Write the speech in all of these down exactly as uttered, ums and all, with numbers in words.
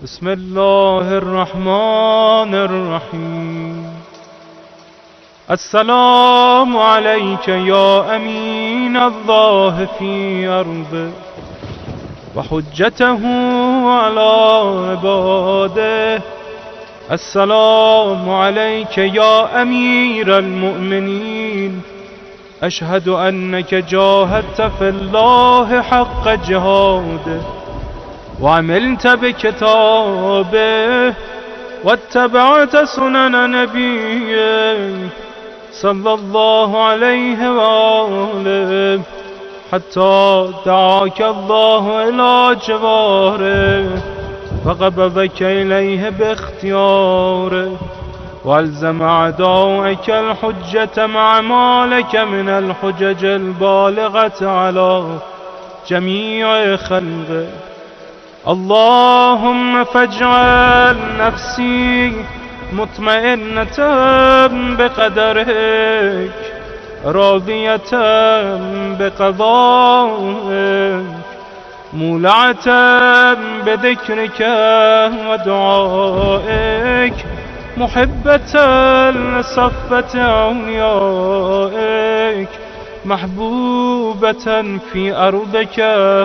بسم الله الرحمن الرحیم. السلام علیک یا امین الله فی ارضه و حجته علی عباده. السلام علیک یا امیر المؤمنین. اشهد انک جاهدت فی الله حق جهاده وعملت بكتابه واتبعت سنن نبيه صلى الله عليه وآله حتى دعاك الله إلى جواره وقبضك إليه باختياره والزم أعداءك الحجة مع ما لك من الحجج البالغة على جميع خلقه. اللهم فاجعل نفسي مطمئنة بقدرك راضية بقضائك مولعة بذكرك ودعائك محبة لصفة أوليائك محبوبة في أرضك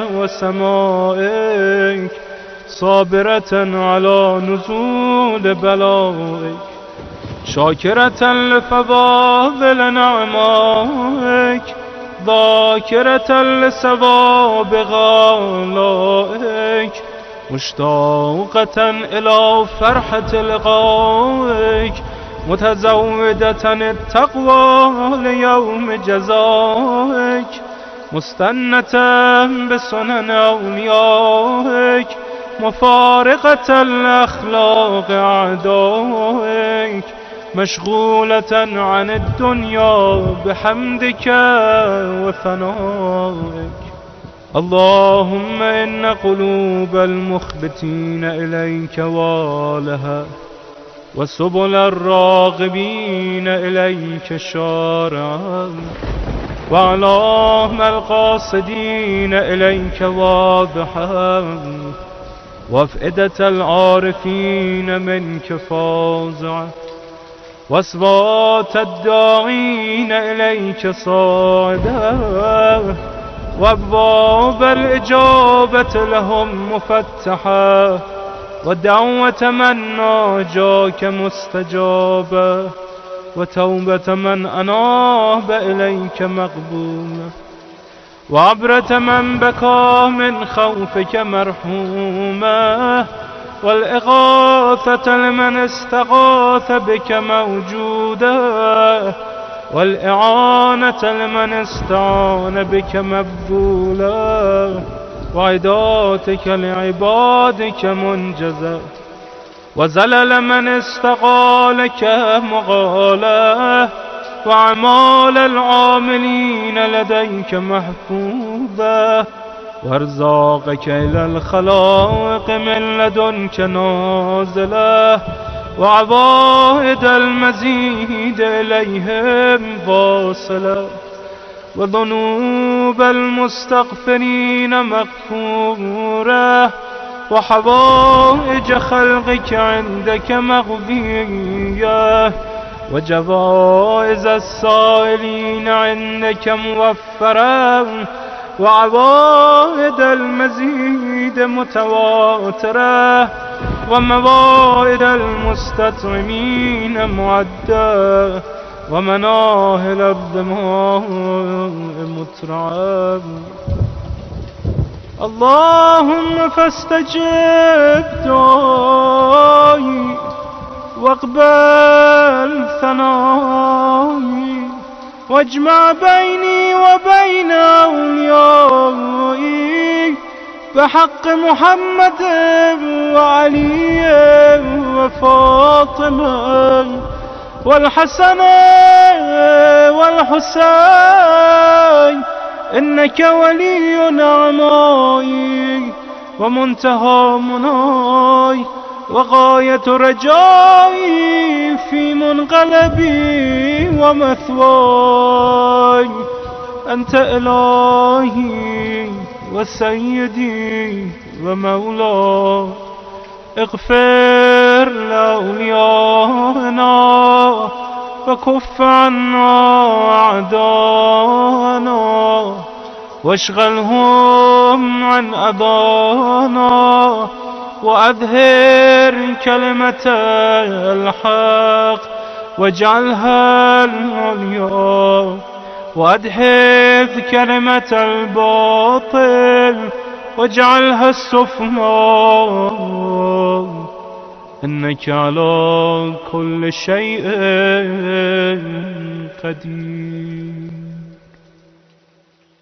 وسمائك صابرة على نزول بلائك شاكرة لفضائل نعمائك ذاكرة لثواب غالائك مشتاقة إلى فرحة لقائك متزودة التقوى ليوم جزائك مستنة بسنن أوليائك مفارقة الأخلاق أعدائك مشغولة عن الدنيا بحمدك وثنائك. اللهم إن قلوب المخبتين إليك والها وسبل الراغبين إليك شارعا وأعلام القاصدين إليك واضحا وأفئدة العارفين منك فازعا وأصوات الداعين إليك صاعدا وأبواب الإجابة لهم مفتحا ودعوة من ناجاك مستجابة وتوبة من أناب إليك مقبولة وعبرة من بكى من خوفك مرحومة والإغاثة لمن استغاث بك موجودة والإعانة لمن استعان بك مبذولة وعداتك لعبادك منجزة وزلل من استقالك مغالة وأعمال العاملين لديك محفوظة وارزاقك إلى الخلائق من لدنك نازلة وعوائد المزيد إليهم واصلة وذنوب المستغفرين مغفورة وحوائج خلقك عندك مغفية وجوائز السائلين عندك موفرة وعوائد المزيد متواترة وموائد المستطعمين معدة ومناهل الدماء مترعة. اللهم فاستجب دعائي واقبل ثنائي واجمع بيني وبين أوليائي بحق محمد وعلي وفاطمة والحسن والحسين إنك ولي نعمائي ومنتهى مناي وغاية رجائي في منقلبي ومثواي. أنت إلهي وسيدي ومولاي اغفر لأوليائنا وكف عنا أعداءنا واشغلهم عن أبانا وأظهر كلمة الحق واجعلها العليا وأدحض كلمة الباطل واجعلها السفلى إنك على كل شيء قدير.